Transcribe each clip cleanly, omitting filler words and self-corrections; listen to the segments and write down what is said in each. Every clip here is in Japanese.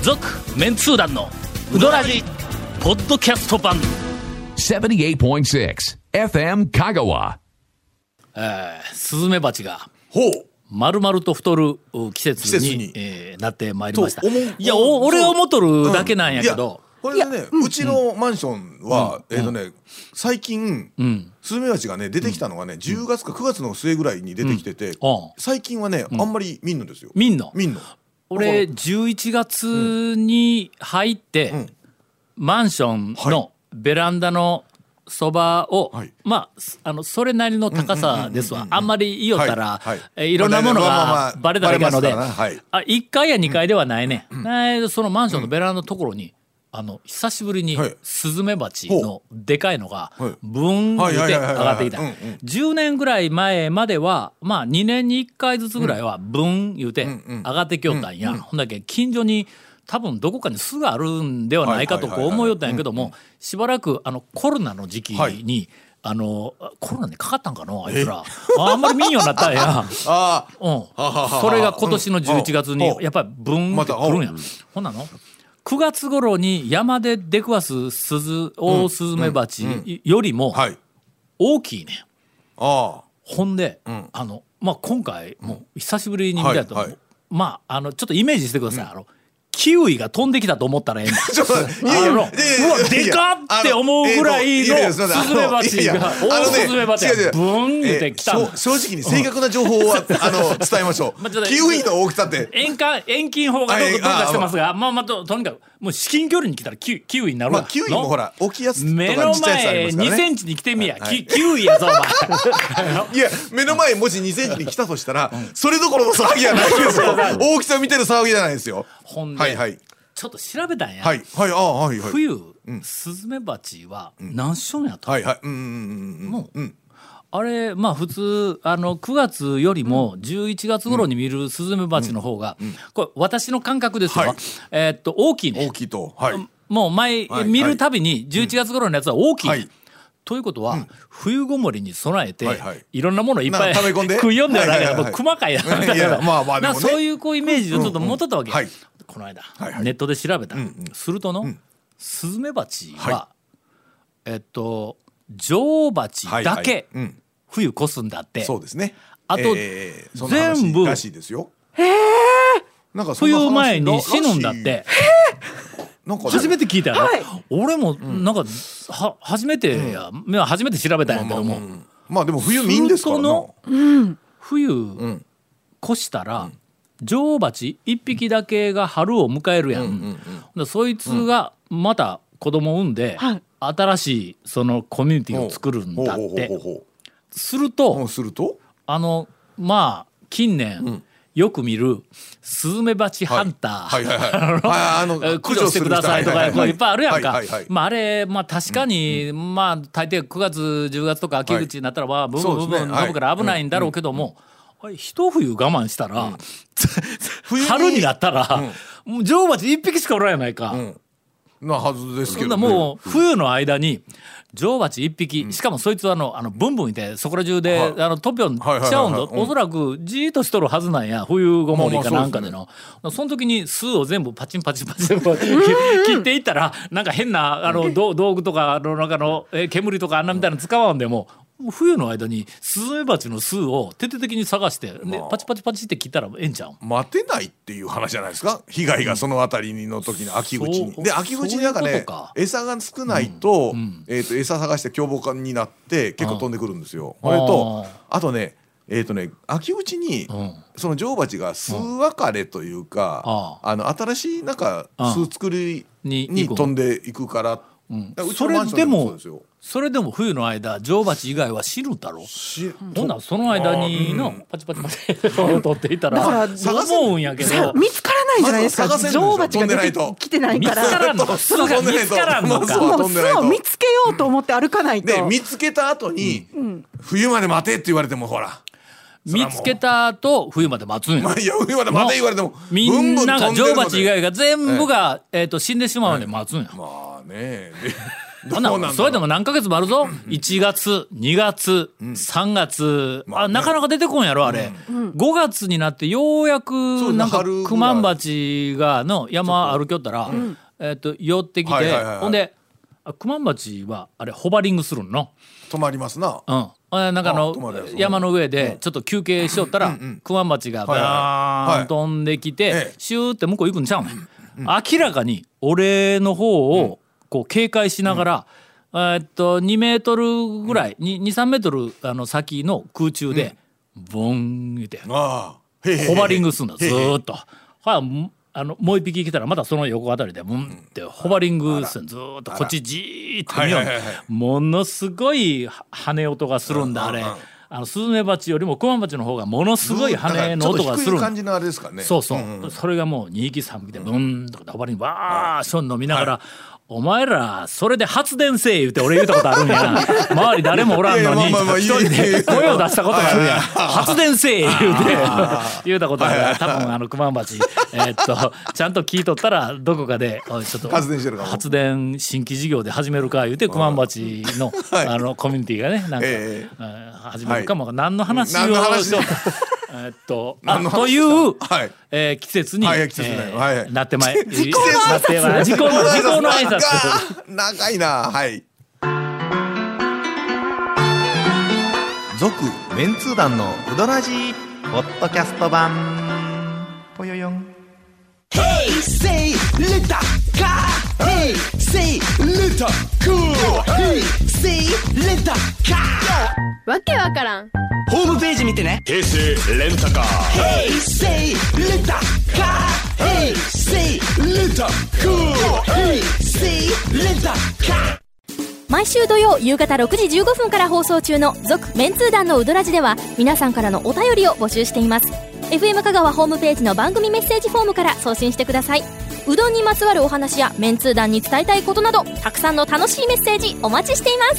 続メンツー団のウドラジポッドキャスト版 78.6 FM 香川。 スズメバチがほう丸々と太る季節になってまいりました。 と思ういや俺が思っとるだけなんやけど、 これでね、うちのマンションは、最近、スズメバチがね出てきたのがね、10月か9月の末ぐらいに出てきてて、最近はね、あんまり見んのですよ。 見んの見んの。 俺11月に入って、マンションのベランダのそばを、 はいまあそれなりの高さですわ。あんまり言いよったら、 はいいろんなものがバレたらいかんので、 バレますからねはい 1階や2階ではないね、そのマンションのベランダのところに、久しぶりにはいスズメバチのでかいのがはいブーン言って上がってきた。 はいはいはいはい 10年ぐらい前まではまあ2年に1回ずつぐらいはブーン言うて上がってきよったんや。ほんだけ近所に多分どこかに巣があるんではないかとこう思いよったんやけども、しばらくコロナの時期に、コロナにかかったんかなあいつらあんまり見んようになったんや。 あそれが今年の11月にやっぱりブーンって来るんや。 またほんなの9月頃に山で出くわすオオスズメバチよりもはい。 大きいね。 あほんで、まあ、今回もう久しぶりに見たと、 はいはいまあちょっとイメージしてください。キウイが飛んできたと思ったらええんだ。 ちょっといやいやうわでかって思うぐらいのスズメバチが大スズメバチがブーンってきたんだ。 正直に正確な情報は伝えましょまあちょっとう。キウイの大きさって遠近法がどうかしてますが、とにかくもう至近距離に来たらキウイになるわ。 キウイもほら大きいやつと目のかちっちゃいやつあり前2 ますからね。 センチに来てみや、キウイやぞお前。 いや目の前もし2センチに来たとしたら、それどころの騒ぎじゃないですよ。大きさ見てる騒ぎじゃないですよ。 ほんで、 はいはいちょっと調べたんや。 はいはいはいはい冬、スズメバチは何種類やったの、 はいはいもうあれまあ普通9月よりも11月頃に見るスズメバチの方が、これ私の感覚ですよ、 はい大きいね。 大きいとはいもう前、 はい見るたびに11月頃のやつは大きい、 はいということは、冬ごもりに備えて、 はいはいいろんなものをいっぱい溜め込んで食い読んではないから、 はいはいはいもう細かいな。 いやまあまあでもねなんかそういうこうイメージをちょっと持っとったわけ、 はいこの間、 はいはいネットで調べた、するとの、スズメバチは、女王バチだけ、 はいはい冬越すんだって。 そうですね。 あとそんな話全部らしいですよ。なんかそんな話冬前に死ぬんだっ。て。 なんか初めて聞いたよ、俺もなんか、初めてや、初めて調べたんやけども、 まあでも冬見んですからな。 冬、越したら、女王バチ1匹だけが春を迎えるやん、そいつがまた子供を産んで、新しいそのコミュニティを作るんだってすると、 するとまあ近年、よく見るスズメバチハンター駆除してくださいとかいっぱいあるやんか。まああれ確かにまあ大抵9月10月とか秋口になったらブンブンブンブン飛ぶから危ないんだろうけども、一冬我慢したら春になったら女王バチ一匹しかおらんやないか。 なはずですけそんなどね。 もう冬の間に女王バチ一匹、しかもそいつはブンブンいてそこら中で飛びょんちゃうんだ。おそらくじーっとしとるはずなんや、冬ごもりかなんかでの。その時に巣を全部パチンパチンパチン切っていったら、なんか変な道具とか中の煙とかあんなみたいなの使わんでも、冬の間にスズメバチの巣を徹底的に探して、でパチパチパチって切ったらええんちゃう。 待てないっていう話じゃないですか。被害がそのあたりの時の秋口に。で秋口になんかね、餌が少ないと餌探して凶暴化になって結構飛んでくるんですよ。これとあとね秋口にその女王バチが巣別れというか、新しいなんか巣作りに飛んでいくから。 それでも冬の間女王バチ以外は死ぬだろう。ほんならその間にパチパチパチを取っていたら思うんやけど、 見つからないじゃないですか。女王バチが出てきてないから。 見つからんの。巣が見つからんのか。 もう巣を見つけようと思って歩かないと。 で見つけた後に冬まで待てって言われてもほら。 見つけた後冬まで待つんや。 いや冬まで待て言われてもみんなが女王バチ以外が全部が死んでしまうまで待つんや。 まあねそれでも何ヶ月もあるぞ。1月2月、3月、なかなか出てこんやろあれ。5月になってようやくなんかクマンバチがの山歩きよったら、寄ってきて、ほんでクマンバチはあれホバリングするの。 止まりますな。 なんか山の上でちょっと休憩しよったらクマンバチがバーン飛んできてシューって向こう行くんちゃうねん。明らかに俺の方をこう警戒しながら、2メートルぐらい、2、3メートル先の空中でボン言うてホバリングするんだずーっと。もう一匹来たらまたその横あたりでブンってホバリングするずーっとこっちじーっと見よう。ものすごい羽音がするんだあれ。スズメバチよりもクマンバチの方がものすごい羽の音がする。 感じのあれですかね。 そうそう、それがもう2匹3匹でブンとかホバリングバーション飲みながら、お前らそれで発電せえ言うて俺言うたことあるんやな。周り誰もおらんのに一人で声を出したことがあるんや。発電せえ言うて言うたことある。多分クマンバチちゃんと聞いとったらどこかでちょっと発電新規事業で始めるか言うてクマンバチのコミュニティがねなんか始めるかも。何の話をしようという季節になってまいり時効の挨拶長いな。はい続メンツー団のウドラジーポッドキャスト版ぽよよん。 Hey, say, let that car. Hey, say, let that cool. Hey, say, let that car. わけわからん。 ホームページ見てね。平成レンタカー。Hey, say, let that car. Hey, say, let that cool. Hey, say, let that car. 毎週土曜夕方6時15分から放送中の続メンツー団のウドラジでは皆さんからのお便りを募集しています。 FM 香川ホームページの番組メッセージフォームから送信してください。うどんにまつわるお話やメンツー団に伝えたいことなどたくさんの楽しいメッセージお待ちしています。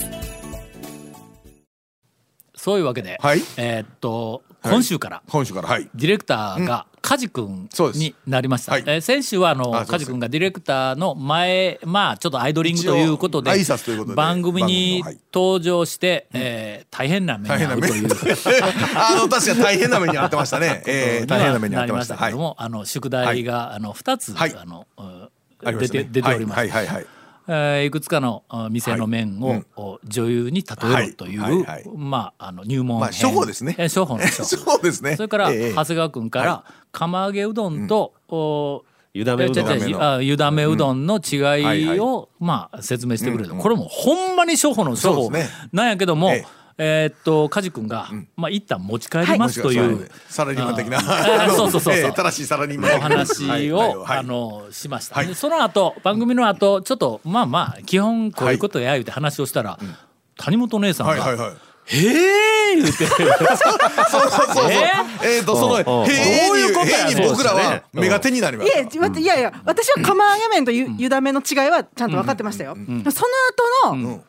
そういうわけで、今週からディレクターが梶君になりました。先週は梶君がディレクターの前ちょっとアイドリングということで番組に登場して大変な目に遭うという確かに大変な目に遭ってましたね。大変な目に遭ってましたけども宿題が2つ出ております。いくつかの店の面を女優に例えろという入門編、 処方ですね。 処方の処そうですね。 それから長谷川君から釜揚げうどんと湯だめうどんの違いを説明してくれる。これもほんまに処方の処方なんやけども梶君が一旦持ち帰りますというサラリーマン的な正しいサラリーマンお話をしました。その後番組の後ちょっと基本こういうことや言うて話をしたら谷本姉さんがへえ言うてそのへに僕らは目が手になりました。 いや私は釜揚げ麺と湯だめの違いはちゃんと分かってましたよ。その後の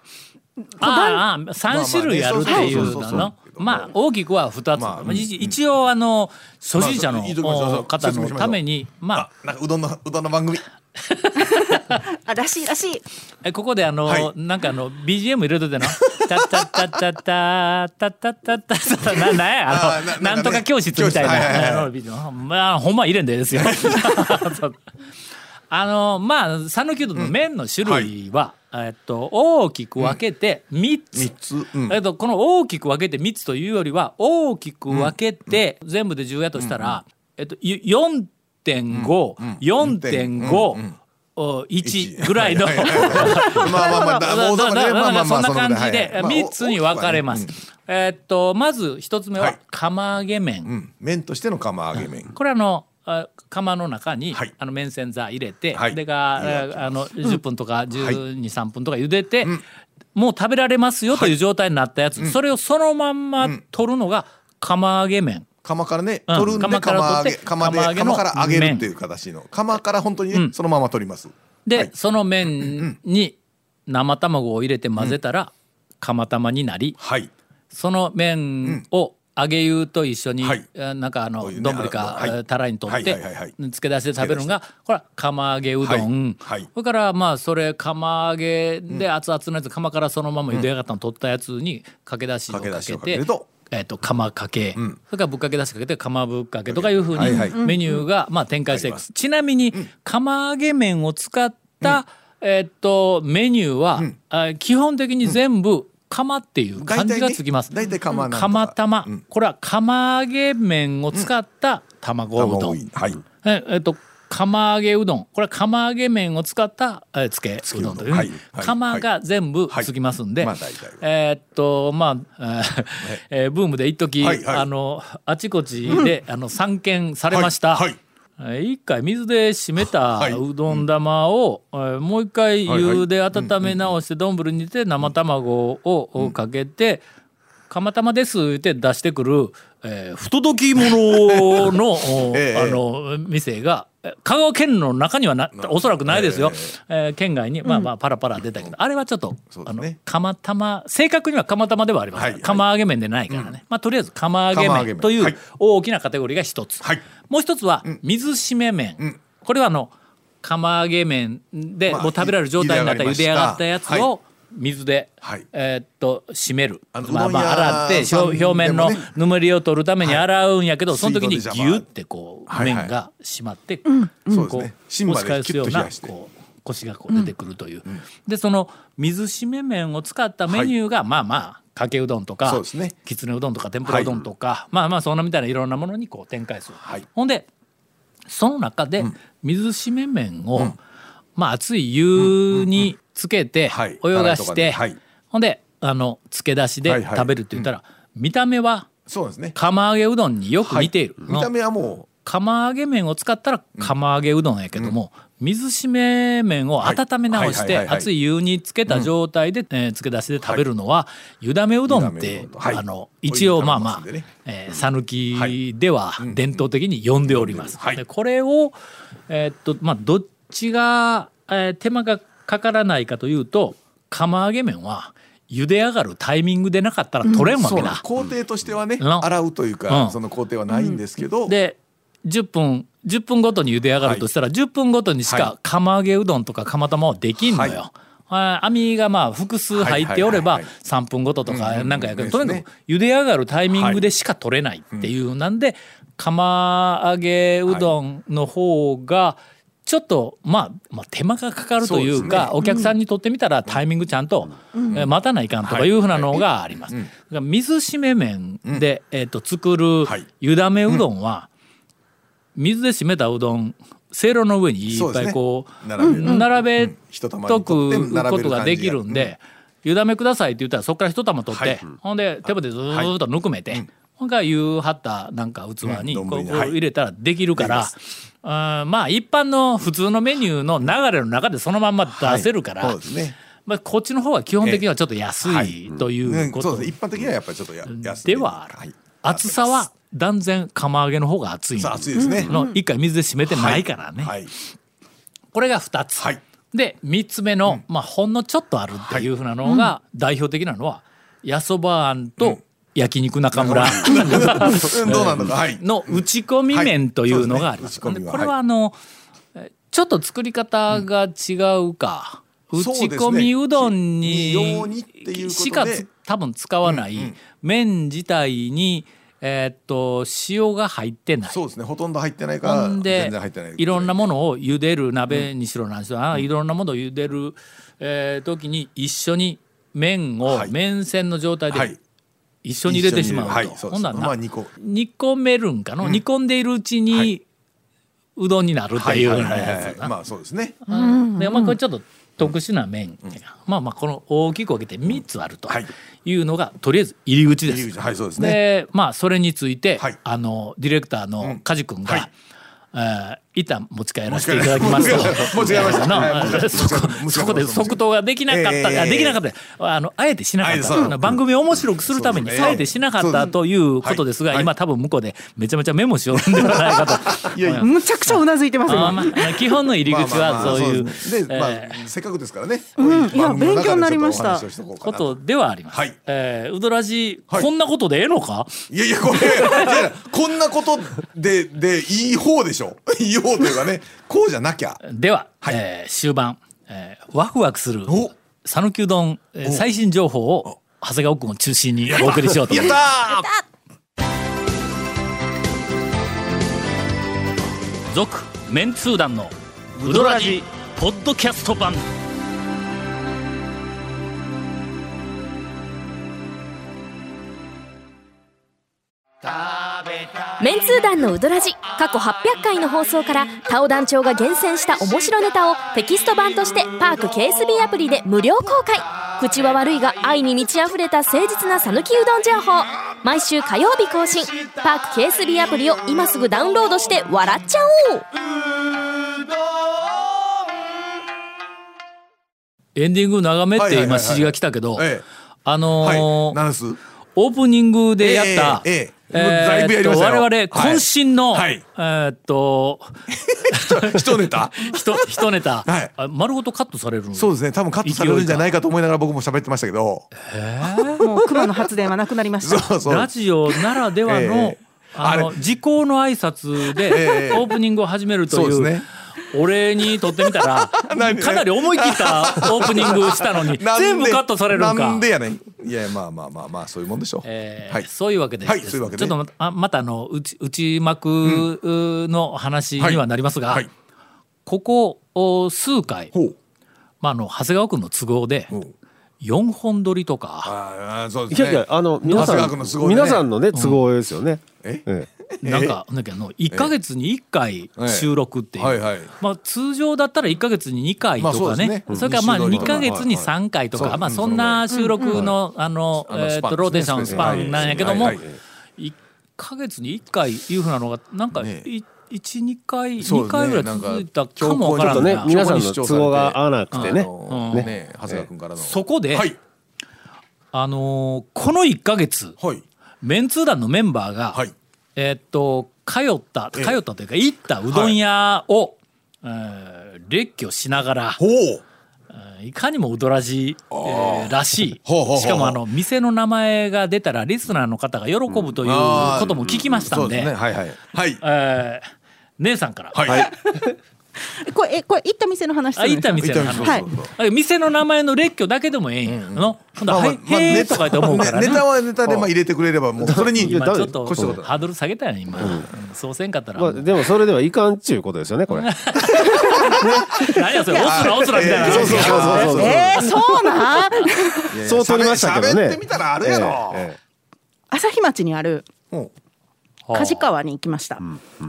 3種類あるっていうの大きくは2つ。一応初心者の方のためにうどんの番組らしいここでなんかBGM 入れといてなタッタッタッタッタッタッタッタッタッタなんやなんとか教室みたいなほんま入れんでですよ。讃岐うどんの麺の種類は大きく分けて3つ、この大きく分けて3つというよりは大きく分けて全部で10やとしたら4.5、4.5、1ぐらいのそんな感じで3つに分かれます。まず1つ目は釜揚げ麺。 麺としての釜揚げ麺。 これ釜の中に麺線座入れてで10分とか12、3分とか茹でてもう食べられますよという状態になったやつ、それをそのまんま取るのが釜揚げ麺。 釜からね取るんで釜から揚げるっていう形の釜から本当にねそのまま取ります。 でその麺に生卵を入れて混ぜたら釜玉になり、その麺を揚げ湯と一緒に、 はいなんかういうね丼か、 はいたらいに取って、 はいはいはいはい漬け出しで食べるのがこれは釜揚げうどん、 はいはいそれからまあそれ釜揚げで熱々のやつ、釜からそのまま茹で上がったの取ったやつにかけだしをかかけだしをかけてけると釜かけ、 んそれからぶっかけだしかけて釜ぶっかけとかいうふうにはいはいメニューがまあ展開していく、 ありますちなみに釜揚げ麺を使った、メニューは、基本的に全部釜っていう漢字がつきます。 大体釜なんとか釜玉、これは釜揚げ麺を使った卵うどん、 はい釜揚げうどん、これは釜揚げ麺を使ったつけうどんという、 はいはい釜が全部つきますんで、 はいまあ大体まあブームで一時、 はいはいあちこちで散見されました。 はい一回水で締めたうどん玉を、もう一回湯で温め直して丼に入れて生卵をかけて釜玉ですって出してくる、不届き者の、店が香川県の中にはおそらくないですよ、県外にまあまあパラパラ出たけど、あれはちょっとそうですね釜玉、正確には釜玉ではありません、 はい釜揚げ麺でないからね、まあとりあえず釜揚げ釜揚げ麺麺というはい大きなカテゴリーが一つ、 はいもう一つは水締め麺、これは釜揚げ麺でまあもう食べられる状態になった茹で上がったやつはを水で、 はい締める、 うまあまあどん屋洗ってさんでもね表面のぬめりを取るために洗うんやけど、 はいその時にギ水道でュッてこうはいはい麺が締まって、 そうですこね芯まで押し返すようなキュッと冷やしてこうコシがこう出てくるという、でその水締め麺を使ったメニューが、まあまあかけうどんとか、 そうですねきつねうどんとか天ぷらうどんとか、まあまあそんなみたいないろんなものにこう展開する、 はいほんでその中で水締め麺を、まあ熱い湯につけてはい泳がして、 はいほんで漬け出しではいはい食べるって言ったら、見た目はそうですね釜揚げうどんによく似ている、 見た目はも釜揚げ麺を使ったら釜揚げうどんやけども、水締め麺を温め直してはいはいはいはい熱い湯につけた状態で、漬け出しで食べるのは湯だめうどんって、 湯だめうどんはい一応まあまあお湯に食べます讃岐では伝統的に呼んでおります。 はいでこれをまあどっちが、手間がかからないかというと、釜揚げ麺は茹で上がるタイミングでなかったら取れんうわけだ。 工程としてはねうん洗うといううんかその工程はないんですけどで10分ごとに茹で上がるとしたら、10分ごとにしか釜揚げうどんとか釜玉はできんのよ。網がまあ複数入っておればはいはいはい 3分ごととかなんかやけど、 ですねとにかく茹で上がるタイミングでしか取れないっていうなんで、釜揚げうどんの方がちょっとまあ手間がかかるというか、 そうですねお客さんにとってみたらタイミングちゃんと待たないかんとかいうふうなのがあります。だから水締め麺で作るはい湯だめうどんは水で締めたうどんせいろの上にいっぱいこう並べとくことができるんで、湯だめくださいって言ったらそこから一玉取って、ほんで手羽でずーっとぬくめて、ほんから湯張ったなんか器にこう入れたらできるから、まあ一般の普通のメニューの流れの中でそのまんま出せるから、 そうですねまあこっちの方が基本的にはちょっと安いということそうですね一般的にはやっぱりちょっと安いではある。厚さは断然釜揚げの方が厚いそう熱いですねの一回水で締めてないからね、 はいこれが2つ、 はいで3つ目の、まあ、ほんのちょっとあるっていうふうなのが代表的なのはやそばあんと焼肉中村どうなのかはいの打ち込み麺というのがあります。 はいそうですね打ち込みはこれはちょっと作り方が違うか、打ち込みうどんに用にっていうことでしか多分使わない麺自体に塩が入ってない。 そうですねほとんど入ってないからほんで全然入ってないいろんなものを茹でる鍋にしろなんしろ、いろんなものを茹でる、時に一緒に麺を、 はい麺線の状態ではい一緒に入れてしまうと、 はいそうですほんならな、 まあ煮込煮込めるんかの、煮込んでいるうちに、うどんになるっていうようなやつだな。 まあそうですねでまあこれちょっと特殊な麺、まあまあこの大きく分けて3つあるとはいいうのがとりあえず入り口です。 入り口はいそうですねでまあそれについて、 はいディレクターの梶君が、 一旦持ち帰らせていただきますと持ち帰りましたそこで即答ができなかった、できなかったあえてしなかった番組を面白くするためにあえてしなかったということですが、今多分向こうでめちゃめちゃメモしよるんではないかとむちゃくちゃうなずいてますよ。 基本の入り口はそういうせっかくですからね、 いや勉強になりましたことではあります。 はい、 うどらじこんなことでええのか？ いやこんなことでいい方でしょ。いい方というかね、こうじゃなきゃ。 では、終盤、ワクワクする讃岐うどん、最新情報を長谷川君を中心にお送りしようと思います。 やったー続メンツー団のうどらじポッドキャスト版。 メンツー団のうどらじ過去800回の放送からタオ団長が厳選した面白ネタをテキスト版としてパーク KSB アプリで無料公開。口は悪いが愛に満ち溢れた誠実な讃岐うどん情報、毎週火曜日更新。パーク KSB アプリを今すぐダウンロードして笑っちゃおう。 エンディング長めって今指示が来たけど、 なんすオープニングでやった、 だいぶやりましたよ。 我々渾身の、 一ネタ一ネタ、丸ごとカットされる。 そうですね、多分カットされるんじゃないかと思いながら僕も喋ってましたけど、 もう熊の発電はなくなりました。 ラジオならではの、時効の挨拶でオープニングを始めるという、俺にとってみたらかなり思い切ったオープニングしたのに全部カットされるんか。 なんでやねん。いやまあそういうもんでしょう。 そういうわけで、ちょっとまた内幕の話にはなりますが、ここ数回長谷川君の都合で4本撮りとか、 いやいや皆さんのね都合ですよね。 なんか1ヶ月に1回収録っていう、通常だったら1ヶ月に2回とかね、それから2ヶ月に3回とか、そんな収録のローテーションスパンなんやけども、1ヶ月に1回いうふうなのがなんか1、2回ぐらい続いたかもわからんが、 皆さんの都合が合わなくてね、 長谷川君からのそこでこの1ヶ月メンツー団のメンバーが通ったというか行ったうどん屋を列挙しながら、いかにもうどらじらしい、しかも店の名前が出たらリスナーの方が喜ぶということも聞きましたんで、姉さんからこれ行った店の話するんですか？ 行った店の話、店の名前の列挙だけでもええんやの。へえとか言って思うからね。 ネタはネタで入れてくれればもうそれに今ちょっとハードル下げたやん今。そうせんかったら。 でもそれではいかんっちゅうことですよねこれ。 何やそれオスラみたいな。 そうなん？ そう取りましたけどね。 喋ってみたらあるやろ。 朝日町にある梶川に行きました。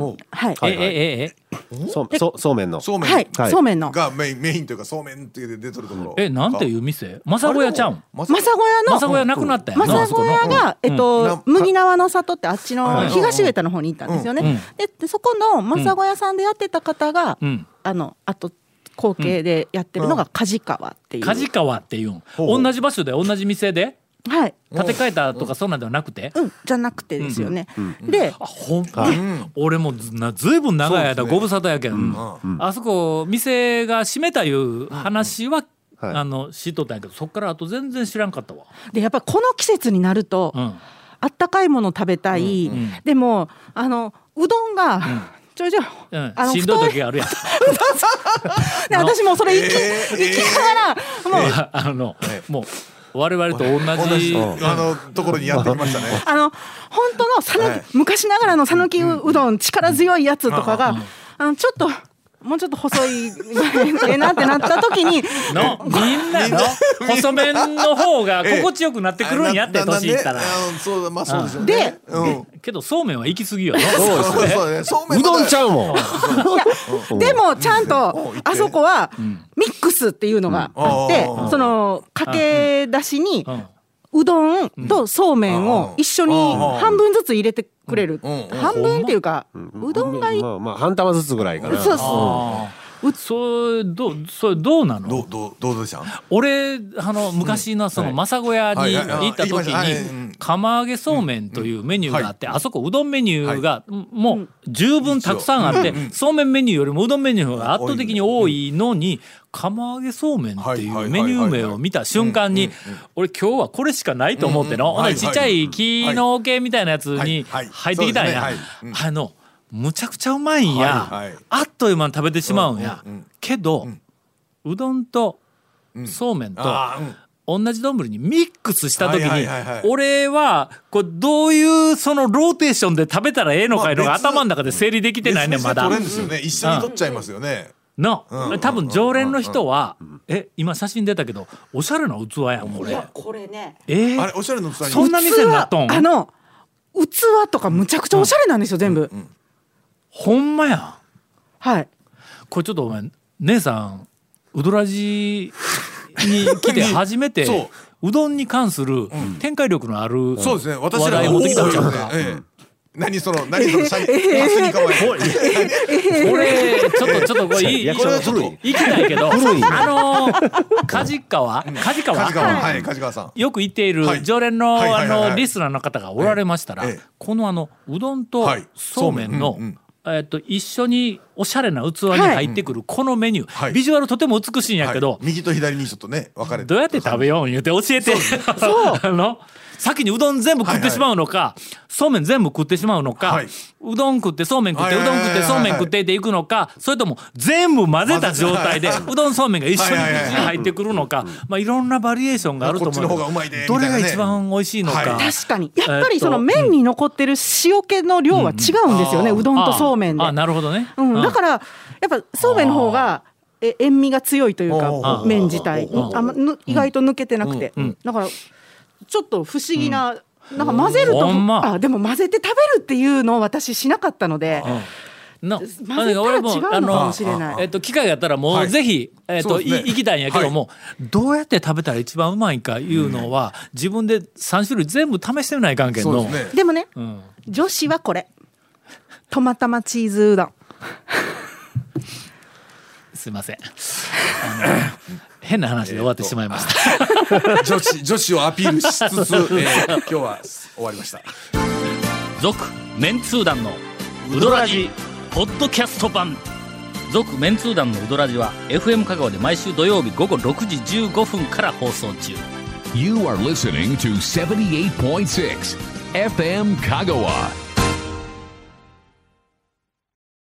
そうめんのそうめんがメインというかそうめんって出てるところ。 なんていう店？正小屋ちゃうん？ 正小屋なくなったやんな。 正小屋が麦縄の里ってあっちの東上田の方に行ったんですよね。でそこの正小屋さんでやってた方があと後継でやってるのが梶川っていう。 梶川っていうん。同じ場所で同じ店で。 はい、 建て替えたとかそんなんではなくて、 じゃなくてですよね。で、 俺もずいぶん長い間ご無沙汰やけん、あそこ店が閉めたいう話は知っとったんやけど、そっからあと全然知らんかったわ。 でやっぱりこの季節になると、あったかいもの食べたい、でもうどんが、ちょしんどい時があるやん。 で私もそれ行きながらもう我々と同じところにやってきましたね。 本当の昔ながらの讃岐うどん力強いやつとかがちょっともうちょっと細いなってなった時にみんなの細麺の方が心地よくなってくるんやって年いったら。 でけどそうめんは行き過ぎよ。 うどんちゃうもん。 でもちゃんとあそこはミックスっていうのがあって、そのかけ出しにうどんとそうめんを一緒に半分ずつ入れてくれる、半分っていうか、うどんがまあ半玉ずつぐらいかな。 そうそう、 それどうなの？ どうでした？ 俺昔のその政子屋に行った時に釜揚げそうめんというメニューがあって、あそこうどんメニューがもう十分たくさんあって、そうめんメニューよりもうどんメニューが圧倒的に多いのに、釜揚げそうめんっていうメニュー名を見た瞬間に、俺今日はこれしかないと思っての、ちっちゃい木の桶みたいなやつに入ってきたんや。むちゃくちゃうまいんや、あっという間に食べてしまうんや、けど、うどんとそうめんと同じ丼にミックスした時に、俺はこれどういうそのローテーションで食べたらええのかいうのが頭の中で整理できてないね、まだ。 取れんですよね、一緒に取っちゃいますよね。 多分常連の人は今写真出たけどおしゃれな器やんこれ。 これね、 あれおしゃれな器にそんな店になっとん？ 器とかむちゃくちゃおしゃれなんですよ、全部。 ほんまや。 はい。 これちょっとお前姉さんうどらじに来て初めてうどんに関する展開力のある話題持ってきたんちゃうか。 何その社員マスに構えて俺ちょっとこれ行きたいけど、梶川さんよく行っている常連のリスナーの方がおられましたら、このうどんとそうめんの一緒におしゃれな器に入ってくるこのメニュー、ビジュアルとても美しいんやけど、 右と左にちょっとね分かれてどうやって食べよう言うて教えて。先にうどん全部食ってしまうのか、そうめん全部食ってしまうのか、うどん食ってそうめん食って、うどん食ってそうめん食ってっていくのか、それとも全部混ぜた状態でうどんそうめんが一緒に口に入ってくるのか、いろんなバリエーションがあると思うけど、どれが一番美味しいのか。 確かにやっぱりその麺に残ってる塩気の量は違うんですよね、うどんとそうめんで。 なるほどね。 だからやっぱそうめんの方が塩味が強いというか、麺自体意外と抜けてなくて、だからちょっと不思議な、なんか混ぜると、でも混ぜて食べるっていうのを私しなかったので、混ぜたら違うのかもしれない。 機会があったらもうぜひ行きたいんやけども、どうやって食べたら一番うまいかいうのは自分で3種類全部試してみないかんけんの。 でもね、女子はこれトマタマチーズうどん。 すいません、変な話で終わってしまいました。 女子をアピールしつつ、今日は終わりました。 続メンツー団のウドラジポッドキャスト版。続メンツー団のウドラジは FM 香川で毎週土曜日午後6時15分から放送中。 You are listening to 78.6 FM 香川。